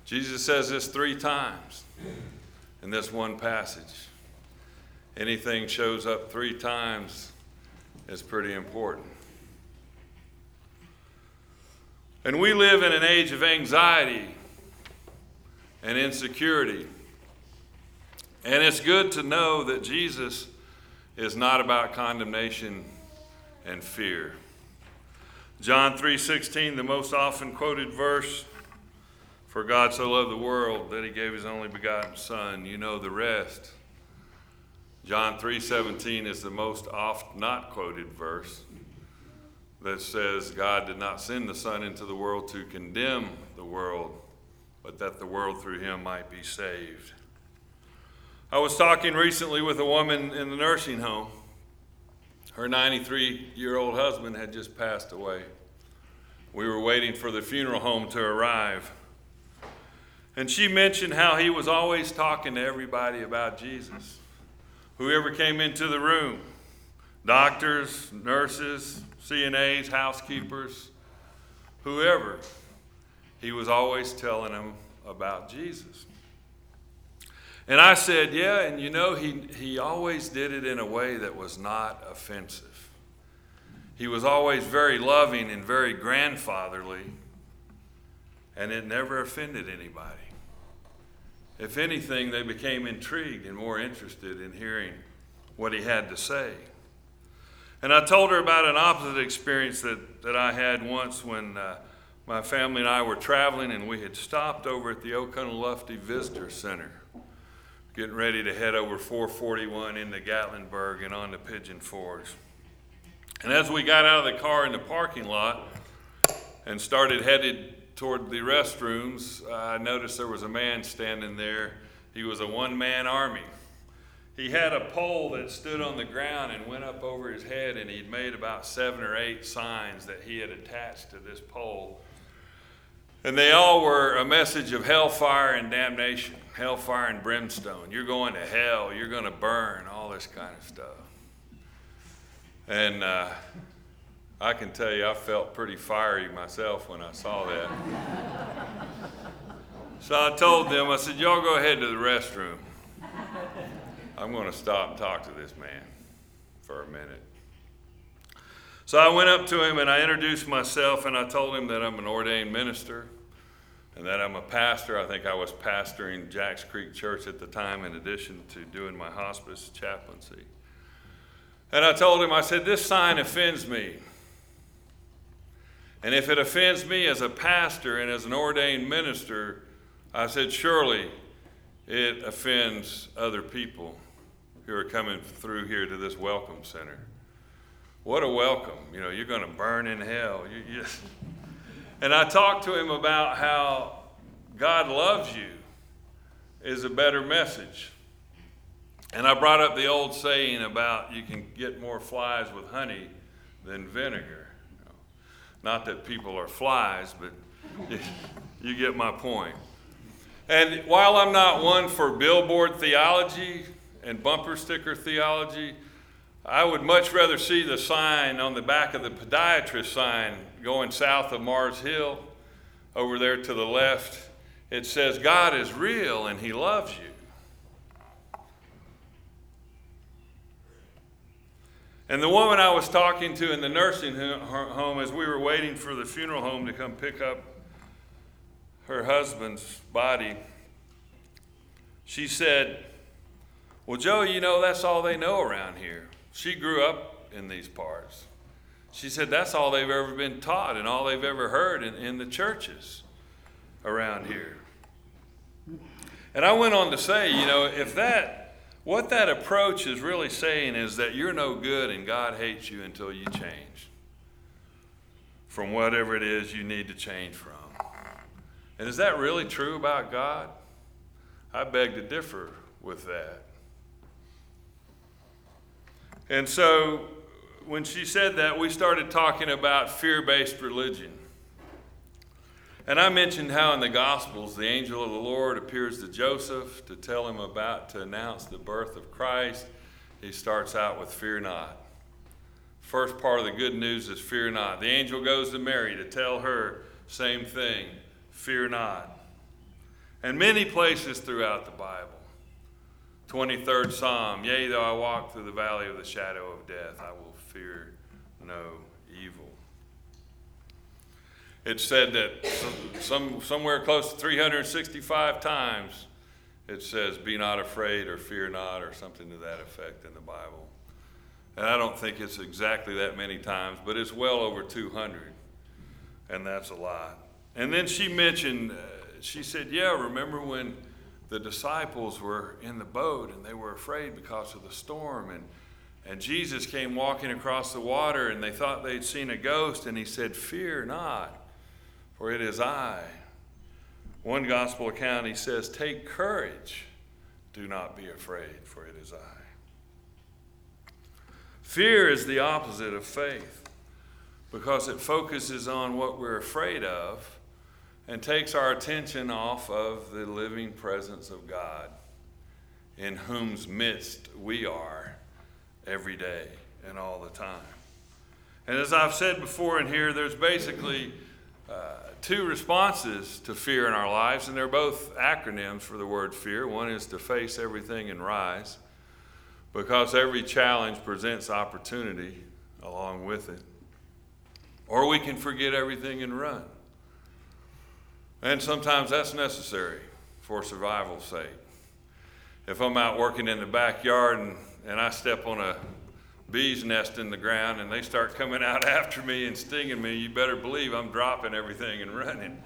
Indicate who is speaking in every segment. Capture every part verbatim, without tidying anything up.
Speaker 1: Jesus says this three times in this one passage. Anything shows up three times is pretty important. And we live in an age of anxiety and insecurity. And it's good to know that Jesus is not about condemnation and fear. John three sixteen, the most often quoted verse, for God so loved the world that he gave his only begotten Son. You know the rest. John three seventeen is the most oft not quoted verse that says God did not send the Son into the world to condemn the world, but that the world through him might be saved. I was talking recently with a woman in the nursing home. Her ninety-three-year-old husband had just passed away. We were waiting for the funeral home to arrive. And she mentioned how he was always talking to everybody about Jesus. Whoever came into the room, doctors, nurses, C N As, housekeepers, whoever, he was always telling them about Jesus. And I said, yeah, and you know, he, he always did it in a way that was not offensive. He was always very loving and very grandfatherly, and it never offended anybody. If anything, they became intrigued and more interested in hearing what he had to say. And I told her about an opposite experience that, that I had once when uh, my family and I were traveling, and we had stopped over at the Oconaluftee Visitor Center, getting ready to head over four forty-one into Gatlinburg and on to Pigeon Forge. And as we got out of the car in the parking lot and started headed toward the restrooms, uh, I noticed there was a man standing there. He was a one-man army. He had a pole that stood on the ground and went up over his head, and he'd made about seven or eight signs that he had attached to this pole. And they all were a message of hellfire and damnation, hellfire and brimstone. You're going to hell, you're going to burn, all this kind of stuff. And uh, I can tell you, I felt pretty fiery myself when I saw that. So I told them, I said, y'all go ahead to the restroom. I'm going to stop and talk to this man for a minute. So I went up to him and I introduced myself, and I told him that I'm an ordained minister and that I'm a pastor. I think I was pastoring Jacks Creek Church at the time, in addition to doing my hospice chaplaincy. And I told him, I said, this sign offends me. And if it offends me as a pastor and as an ordained minister, I said, surely it offends other people who are coming through here to this welcome center. What a welcome. You know, you're going to burn in hell. You, you. And I talked to him about how God loves you is a better message. And I brought up the old saying about you can get more flies with honey than vinegar. You know, not that people are flies, but you, you get my point. And while I'm not one for billboard theology and bumper sticker theology, I would much rather see the sign on the back of the podiatrist sign going south of Mars Hill, over there to the left. It says, God is real and he loves you. And the woman I was talking to in the nursing home, as we were waiting for the funeral home to come pick up her husband's body, she said, well, Joe, you know, that's all they know around here. She grew up in these parts. She said that's all they've ever been taught and all they've ever heard in, in the churches around here. And I went on to say, you know, if that, what that approach is really saying is that you're no good and God hates you until you change from whatever it is you need to change from. And is that really true about God? I beg to differ with that. And so when she said that, we started talking about fear-based religion. And I mentioned how in the Gospels, the angel of the Lord appears to Joseph to tell him about, to announce the birth of Christ. He starts out with fear not. First part of the good news is fear not. The angel goes to Mary to tell her, same thing, fear not. And many places throughout the Bible. twenty-third Psalm, yea, though I walk through the valley of the shadow of death, I will fear no evil. It's said that some, somewhere close to three hundred sixty-five times it says, be not afraid or fear not, or something to that effect in the Bible. And I don't think it's exactly that many times, but it's well over two hundred, and that's a lot. And then she mentioned, uh, she said, yeah, remember when the disciples were in the boat and they were afraid because of the storm, and, and Jesus came walking across the water and they thought they'd seen a ghost, and he said, fear not, for it is I. One gospel account, he says, take courage, do not be afraid, for it is I. Fear is the opposite of faith because it focuses on what we're afraid of and takes our attention off of the living presence of God, in whose midst we are every day and all the time. And as I've said before in here, there's basically uh, two responses to fear in our lives, and they're both acronyms for the word fear. One is to face everything and rise, because every challenge presents opportunity along with it. Or we can forget everything and run. And sometimes that's necessary for survival's sake. If I'm out working in the backyard and, and I step on a bee's nest in the ground and they start coming out after me and stinging me, you better believe I'm dropping everything and running.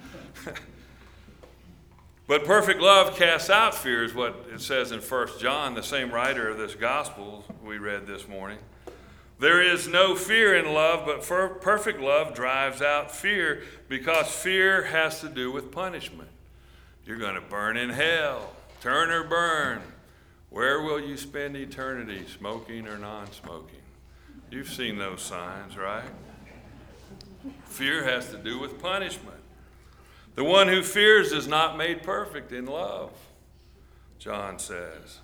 Speaker 1: But perfect love casts out fear is what it says in First John, the same writer of this gospel we read this morning. There is no fear in love, but perfect love drives out fear, because fear has to do with punishment. You're going to burn in hell. Turn or burn. Where will you spend eternity, smoking or non-smoking? You've seen those signs, right? Fear has to do with punishment. The one who fears is not made perfect in love, John says.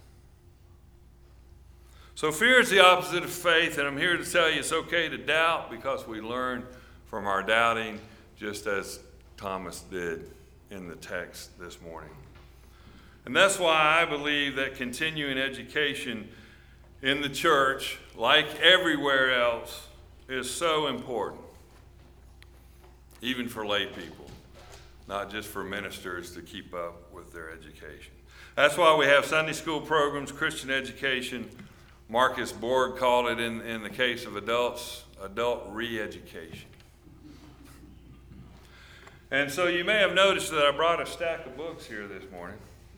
Speaker 1: So fear is the opposite of faith, and I'm here to tell you it's okay to doubt, because we learn from our doubting, just as Thomas did in the text this morning. And that's why I believe that continuing education in the church, like everywhere else, is so important, even for lay people, not just for ministers to keep up with their education. That's why we have Sunday school programs, Christian education. Marcus Borg called it, in, in the case of adults, adult re-education. And so you may have noticed that I brought a stack of books here this morning.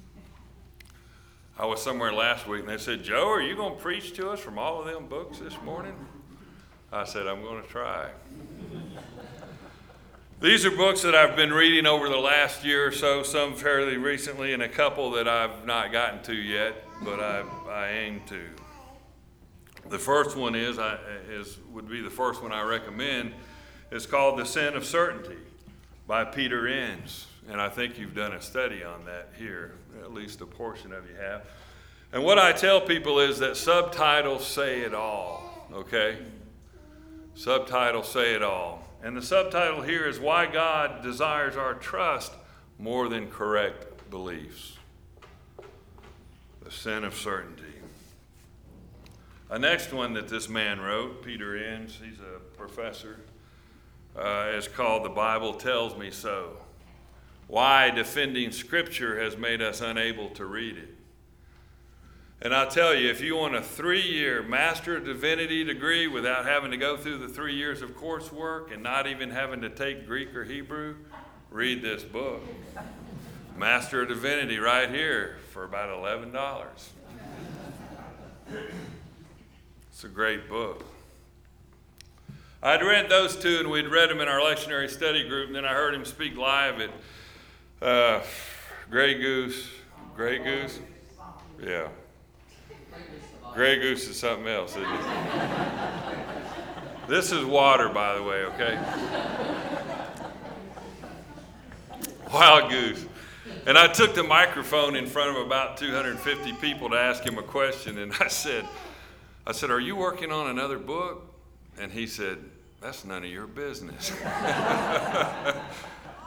Speaker 1: I was somewhere last week and they said, Joe, are you going to preach to us from all of them books this morning? I said, I'm going to try. These are books that I've been reading over the last year or so, some fairly recently and a couple that I've not gotten to yet, but I, I aim to. The first one is, I, is would be the first one I recommend. It's called The Sin of Certainty by Peter Enns. And I think you've done a study on that here, at least a portion of you have. And what I tell people is that subtitles say it all, okay? Subtitles say it all. And the subtitle here is Why God Desires Our Trust More Than Correct Beliefs. The Sin of Certainty. A next one that this man wrote, Peter Enns, he's a professor, uh, is called The Bible Tells Me So. Why defending Scripture has made us unable to read it. And I'll tell you, if you want a three-year Master of Divinity degree without having to go through the three years of coursework and not even having to take Greek or Hebrew, read this book. Master of Divinity right here for about eleven dollars. It's a great book. I'd read those two, and we'd read them in our lectionary study group, and then I heard him speak live at uh, Grey Goose. Grey Goose? Yeah. Grey Goose is something else, isn't it? This is water, by the way, okay? Wild Goose. And I took the microphone in front of about two hundred fifty people to ask him a question, and I said, I said, are you working on another book? And he said, that's none of your business.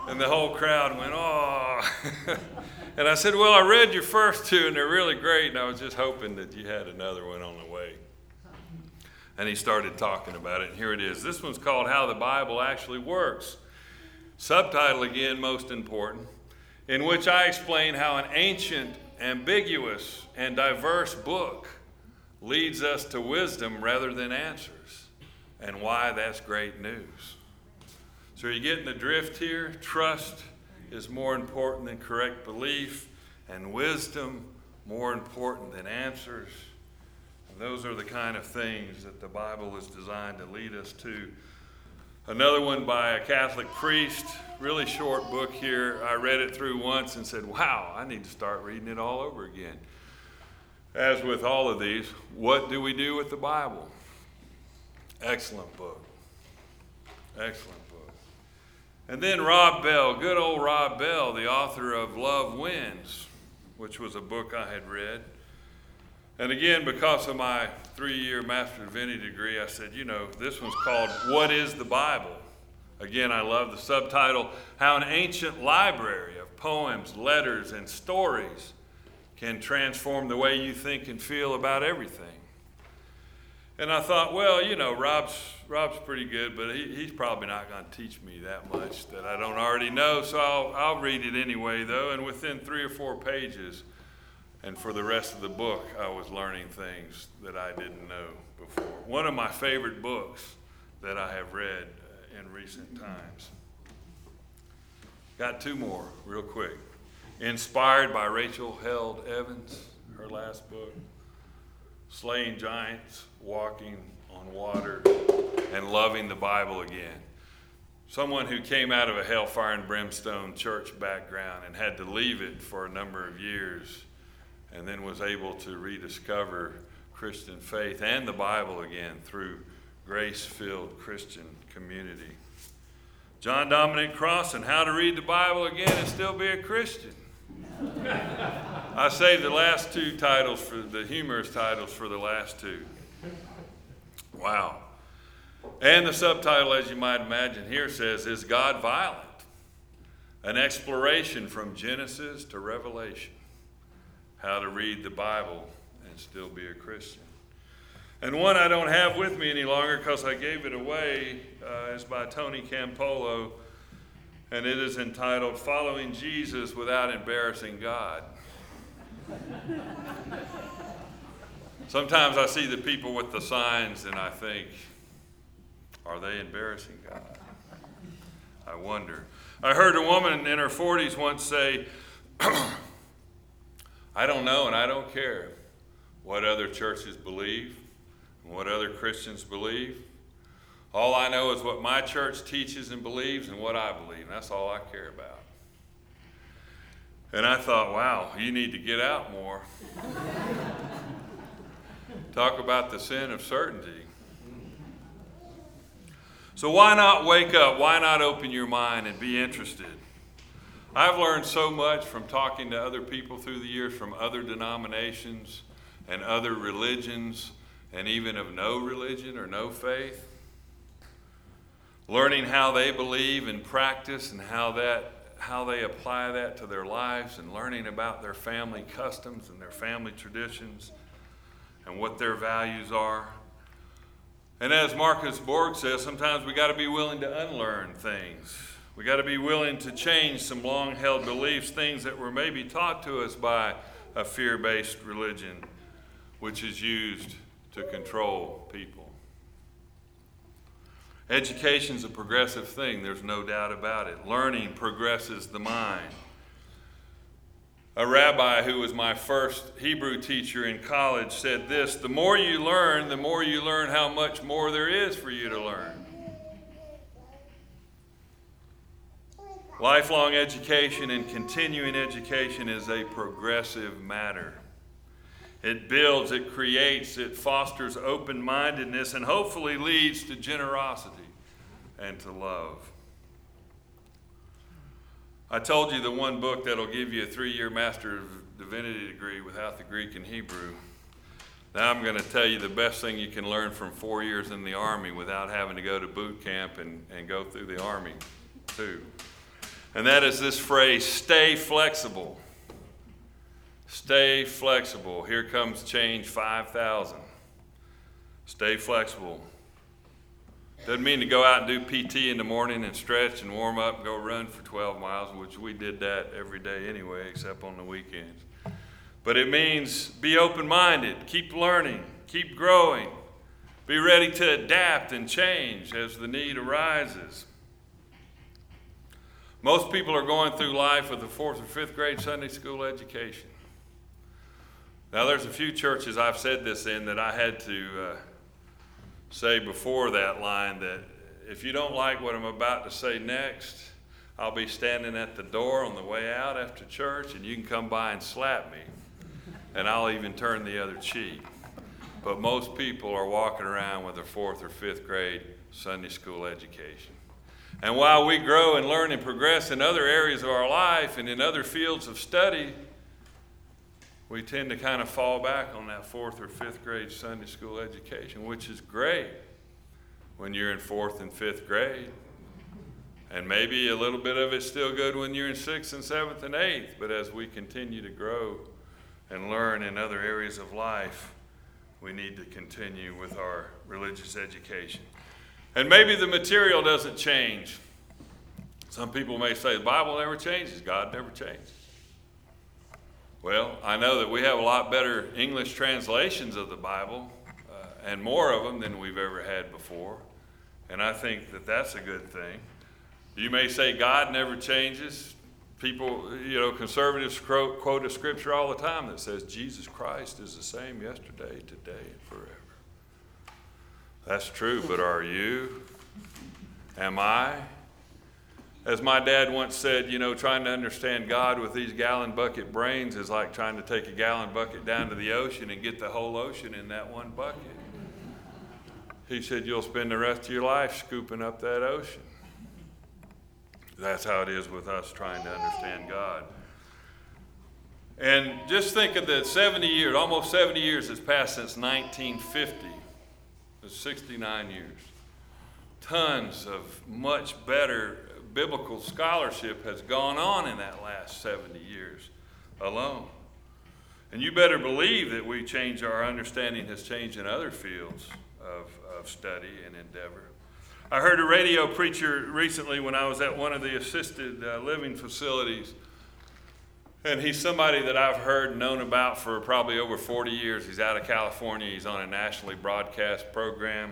Speaker 1: And the whole crowd went, oh. And I said, well, I read your first two, and they're really great, and I was just hoping that you had another one on the way. And he started talking about it, and here it is. This one's called How the Bible Actually Works. Subtitle again, most important, in which I explain how an ancient, ambiguous, and diverse book leads us to wisdom rather than answers, and why that's great news. So you're getting the drift here. Trust is more important than correct belief, and wisdom more important than answers. And those are the kind of things that the Bible is designed to lead us to. Another one by a Catholic priest, really short book here. I read it through once and said, wow, I need to start reading it all over again. As with all of these, what do we do with the Bible? Excellent book. Excellent book. And then Rob Bell, good old Rob Bell, the author of Love Wins, which was a book I had read. And again, because of my three-year Master of Divinity degree, I said, you know, this one's called What is the Bible? Again, I love the subtitle, How an Ancient Library of Poems, Letters, and Stories Can Transform the Way You Think and Feel About Everything. And I thought, well, you know, Rob's Rob's pretty good, but he, he's probably not going to teach me that much that I don't already know, so I'll, I'll read it anyway, though. And within three or four pages, and for the rest of the book, I was learning things that I didn't know before. One of my favorite books that I have read in recent times. Got two more real quick. Inspired by Rachel Held Evans, her last book. Slaying Giants, Walking on Water, and Loving the Bible Again. Someone who came out of a hellfire and brimstone church background and had to leave it for a number of years, and then was able to rediscover Christian faith and the Bible again through grace-filled Christian community. John Dominic Crossan, How to Read the Bible Again and Still Be a Christian. I saved the last two titles, for the humorous titles, for the last two. Wow. And the subtitle, as you might imagine here, says, Is God Violent? An Exploration from Genesis to Revelation. How to Read the Bible and Still Be a Christian. And one I don't have with me any longer because I gave it away uh, is by Tony Campolo, and it is entitled Following Jesus Without Embarrassing God. Sometimes I see the people with the signs and I think, are they embarrassing God? I wonder. I heard a woman in her forties once say, I don't know and I don't care what other churches believe and what other Christians believe. All I know is what my church teaches and believes and what I believe. That's all I care about. And I thought, wow, you need to get out more. Talk about the sin of certainty. So why not wake up? Why not open your mind and be interested? I've learned so much from talking to other people through the years from other denominations and other religions and even of no religion or no faith. Learning how they believe and practice and how that how they apply that to their lives, and learning about their family customs and their family traditions and what their values are. And as Marcus Borg says, sometimes we got to be willing to unlearn things. We got to be willing to change some long-held beliefs, things that were maybe taught to us by a fear-based religion, which is used to control people. Education's a progressive thing, there's no doubt about it. Learning progresses the mind. A rabbi who was my first Hebrew teacher in college said this, the more you learn, the more you learn how much more there is for you to learn. Lifelong education and continuing education is a progressive matter. It builds, it creates, it fosters open-mindedness, and hopefully leads to generosity and to love. I told you the one book that'll give you a three-year Master of Divinity degree without the Greek and Hebrew. Now I'm going to tell you the best thing you can learn from four years in the Army without having to go to boot camp and, and go through the Army too. And that is this phrase, stay flexible. Stay flexible. Here comes change five thousand. Stay flexible. Doesn't mean to go out and do P T in the morning and stretch and warm up and go run for twelve miles, which we did that every day anyway, except on the weekends. But it means be open-minded, keep learning, keep growing, be ready to adapt and change as the need arises. Most people are going through life with a fourth or fifth grade Sunday school education. Now, there's a few churches I've said this in that I had to uh, say before that line that if you don't like what I'm about to say next, I'll be standing at the door on the way out after church, and you can come by and slap me, and I'll even turn the other cheek. But most people are walking around with a fourth or fifth grade Sunday school education. And while we grow and learn and progress in other areas of our life and in other fields of study, we tend to kind of fall back on that fourth or fifth grade Sunday school education, which is great when you're in fourth and fifth grade. And maybe a little bit of it's still good when you're in sixth and seventh and eighth. But as we continue to grow and learn in other areas of life, we need to continue with our religious education. And maybe the material doesn't change. Some people may say the Bible never changes, God never changes. Well, I know that we have a lot better English translations of the Bible uh, and more of them than we've ever had before. And I think that that's a good thing. You may say God never changes. People, you know, conservatives quote, quote a scripture all the time that says Jesus Christ is the same yesterday, today, and forever. That's true, but are you? Am I? As my dad once said, you know, trying to understand God with these gallon bucket brains is like trying to take a gallon bucket down to the ocean and get the whole ocean in that one bucket. He said, you'll spend the rest of your life scooping up that ocean. That's how it is with us trying to understand God. And just think of the seventy years, almost seventy years has passed since nineteen fifty. It's sixty-nine years. Tons of much better biblical scholarship has gone on in that last seventy years alone. And you better believe that we change, our understanding has changed in other fields of, of study and endeavor. I heard a radio preacher recently when I was at one of the assisted uh, living facilities, and he's somebody that I've heard and known about for probably over forty years. He's out of California. He's on a nationally broadcast program.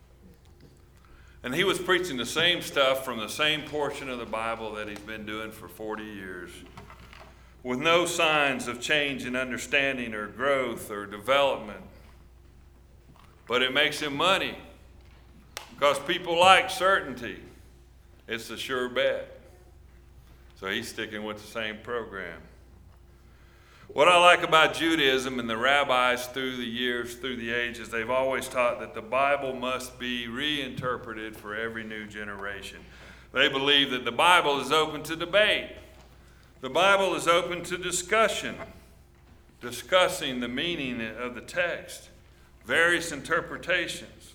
Speaker 1: And he was preaching the same stuff from the same portion of the Bible that he's been doing for forty years, with no signs of change in understanding or growth or development. But it makes him money because people like certainty. It's a sure bet. So he's sticking with the same program. What I like about Judaism and the rabbis through the years, through the ages, they've always taught that the Bible must be reinterpreted for every new generation. They believe that the Bible is open to debate. The Bible is open to discussion, discussing the meaning of the text, various interpretations.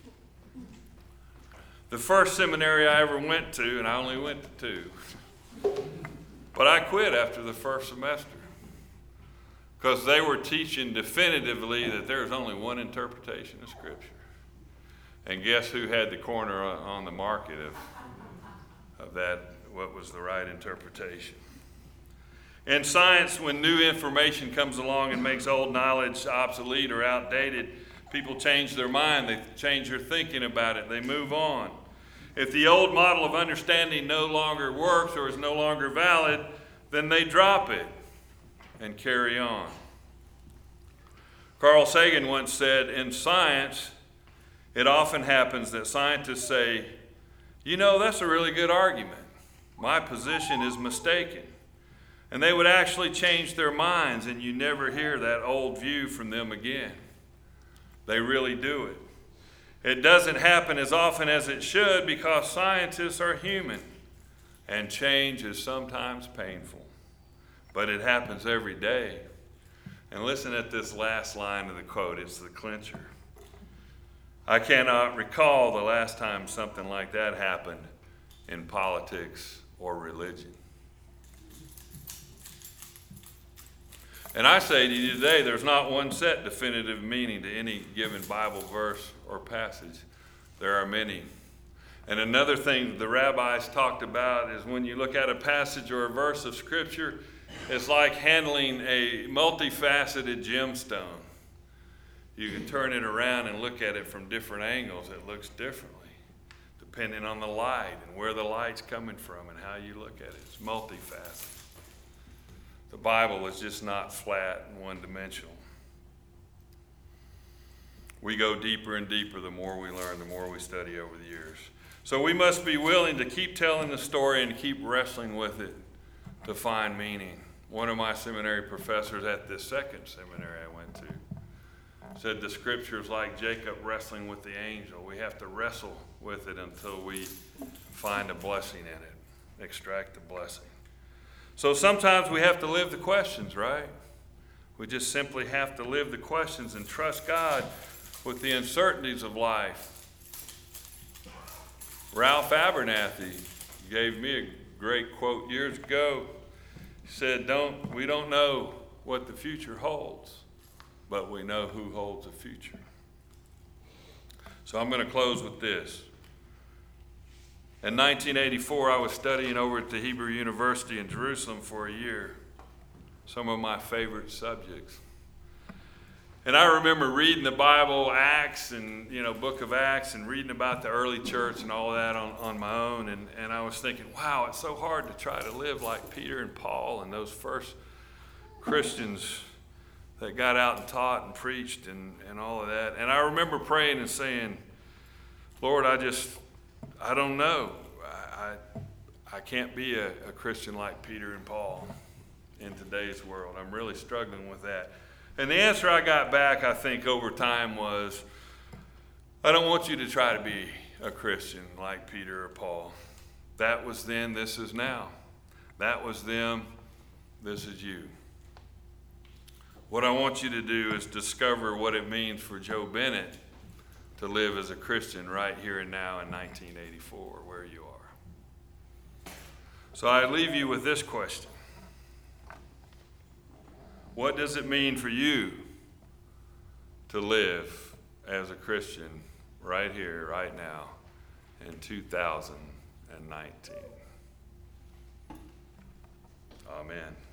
Speaker 1: The first seminary I ever went to, and I only went to two, but I quit after the first semester, because they were teaching definitively that there's only one interpretation of Scripture. And guess who had the corner on the market of, of that, what was the right interpretation? In science, when new information comes along and makes old knowledge obsolete or outdated, people change their mind, they change their thinking about it, they move on. If the old model of understanding no longer works or is no longer valid, then they drop it and carry on. Carl Sagan once said, in science, it often happens that scientists say, you know, that's a really good argument. My position is mistaken. And they would actually change their minds, and you never hear that old view from them again. They really do it. It doesn't happen as often as it should because scientists are human, and change is sometimes painful. But it happens every day. And listen at this last line of the quote. It's the clincher. I cannot recall the last time something like that happened in politics or religion. And I say to you today, there's not one set definitive meaning to any given Bible verse or passage. There are many. And another thing the rabbis talked about is when you look at a passage or a verse of Scripture, it's like handling a multifaceted gemstone. You can turn it around and look at it from different angles. It looks differently, depending on the light and where the light's coming from and how you look at it. It's multifaceted. The Bible is just not flat and one-dimensional. We go deeper and deeper the more we learn, the more we study over the years. So we must be willing to keep telling the story and keep wrestling with it to find meaning. One of my seminary professors at this second seminary I went to said the Scripture is like Jacob wrestling with the angel. We have to wrestle with it until we find a blessing in it, extract the blessing. So sometimes we have to live the questions, right? We just simply have to live the questions and trust God with the uncertainties of life. Ralph Abernathy gave me a great quote years ago. He said, "Don't we don't know what the future holds, but we know who holds the future." So I'm going to close with this. In nineteen eighty-four, I was studying over at the Hebrew University in Jerusalem for a year, some of my favorite subjects. And I remember reading the Bible, Acts, and, you know, book of Acts, and reading about the early church and all of that on, on my own. And, and I was thinking, wow, it's so hard to try to live like Peter and Paul and those first Christians that got out and taught and preached and, and all of that. And I remember praying and saying, Lord, I just, I don't know. I, I, I can't be a, a Christian like Peter and Paul in today's world. I'm really struggling with that. And the answer I got back, I think, over time was, I don't want you to try to be a Christian like Peter or Paul. That was then, this is now. That was them, this is you. What I want you to do is discover what it means for Joe Bennett to live as a Christian right here and now in nineteen eighty-four, where you are. So I leave you with this question. What does it mean for you to live as a Christian right here, right now, in two thousand nineteen? Amen.